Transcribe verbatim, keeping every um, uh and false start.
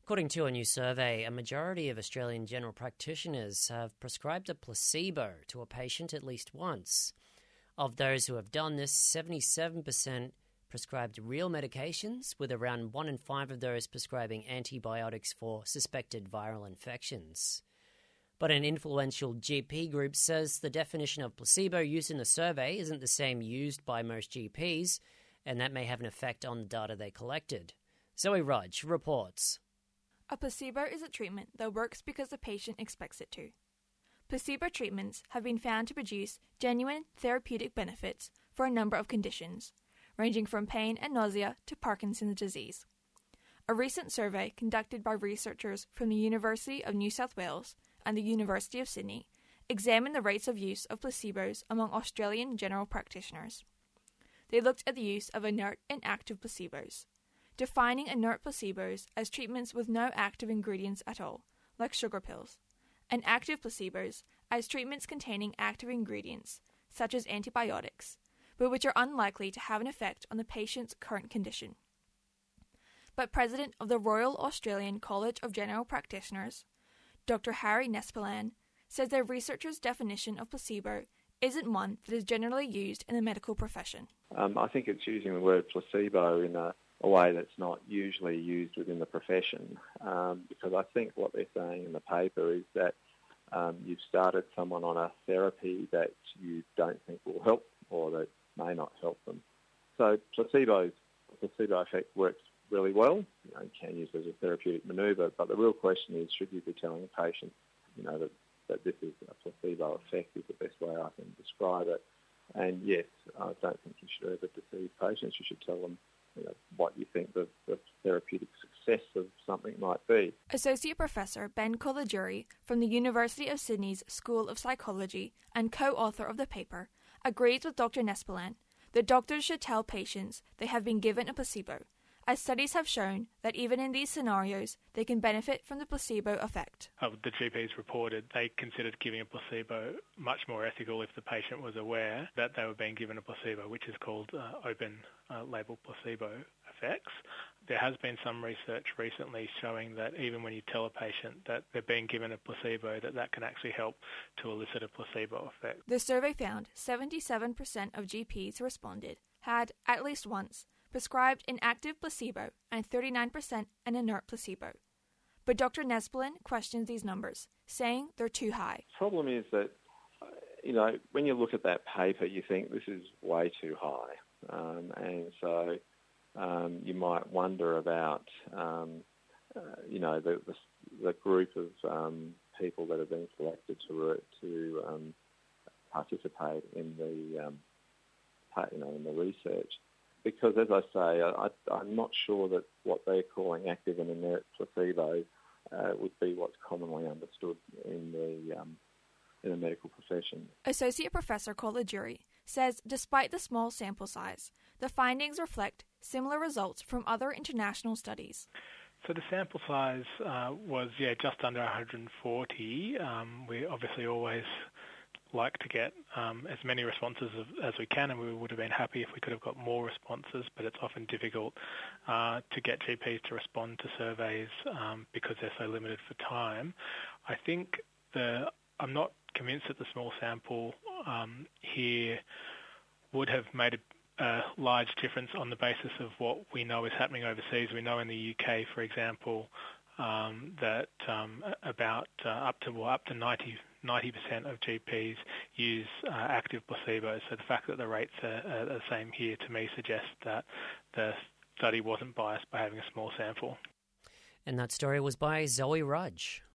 According to a new survey, a majority of Australian general practitioners have prescribed a placebo to a patient at least once. Of those who have done this, seventy-seven percent prescribed real medications, with around one in five of those prescribing antibiotics for suspected viral infections. But an influential G P group says the definition of placebo used in the survey isn't the same used by most G Ps, and that may have an effect on the data they collected. Zoe Rudge reports. A placebo is a treatment that works because the patient expects it to. Placebo treatments have been found to produce genuine therapeutic benefits for a number of conditions, ranging from pain and nausea to Parkinson's disease. A recent survey conducted by researchers from the University of New South Wales and the University of Sydney examined the rates of use of placebos among Australian general practitioners. They looked at the use of inert and active placebos, defining inert placebos as treatments with no active ingredients at all, like sugar pills, and active placebos as treatments containing active ingredients, such as antibiotics, but which are unlikely to have an effect on the patient's current condition. But President of the Royal Australian College of General Practitioners, Doctor Harry Nespelan, says their researchers' definition of placebo isn't one that is generally used in the medical profession. Um, I think it's using the word placebo in a, a way that's not usually used within the profession, um, because I think what they're saying in the paper is that um, you've started someone on a therapy that you don't think will help or that may not help them. So placebos, placebo effect works really well. You know, you can use it as a therapeutic manoeuvre, but the real question is, should you be telling patients, you know, that, that this is a placebo effect is the best way I can describe it. And yes, I don't think you should ever deceive patients. You should tell them, you know, what you think the, the therapeutic success of something might be. Associate Professor Ben Colagiuri from the University of Sydney's School of Psychology and co-author of the paper agrees with Doctor Nespelan that doctors should tell patients they have been given a placebo, as studies have shown that even in these scenarios, they can benefit from the placebo effect. Uh, the G Ps reported they considered giving a placebo much more ethical if the patient was aware that they were being given a placebo, which is called uh, open uh, label placebo effects. There has been some research recently showing that even when you tell a patient that they're being given a placebo, that that can actually help to elicit a placebo effect. The survey found seventy-seven percent of G Ps who responded had, at least once, prescribed an active placebo and thirty-nine percent an inert placebo. But Doctor Nespelan questions these numbers, saying they're too high. The problem is that, you know, when you look at that paper, you think this is way too high. Um, and so um, you might wonder about, um, uh, you know, the, the, the group of um, people that have been selected to, to um, participate in the, um, you know, in the research. Because, as I say, I, I'm not sure that what they're calling active and inert placebo uh, would be what's commonly understood in the um, in the medical profession. Associate Professor Colagiuri says despite the small sample size, the findings reflect similar results from other international studies. So the sample size uh, was, yeah, just under one hundred forty. Um, we obviously always like to get um, as many responses as we can, and we would have been happy if we could have got more responses, but it's often difficult uh, to get G Ps to respond to surveys um, because they're so limited for time. I think the I'm not convinced that the small sample um, here would have made a a large difference on the basis of what we know is happening overseas. We know in the U K, for example, um, that um, about uh, up to well, up to ninety percent of G Ps use uh, active placebos. So the fact that the rates are, are the same here, to me, suggests that the study wasn't biased by having a small sample. And that story was by Zoe Rudge.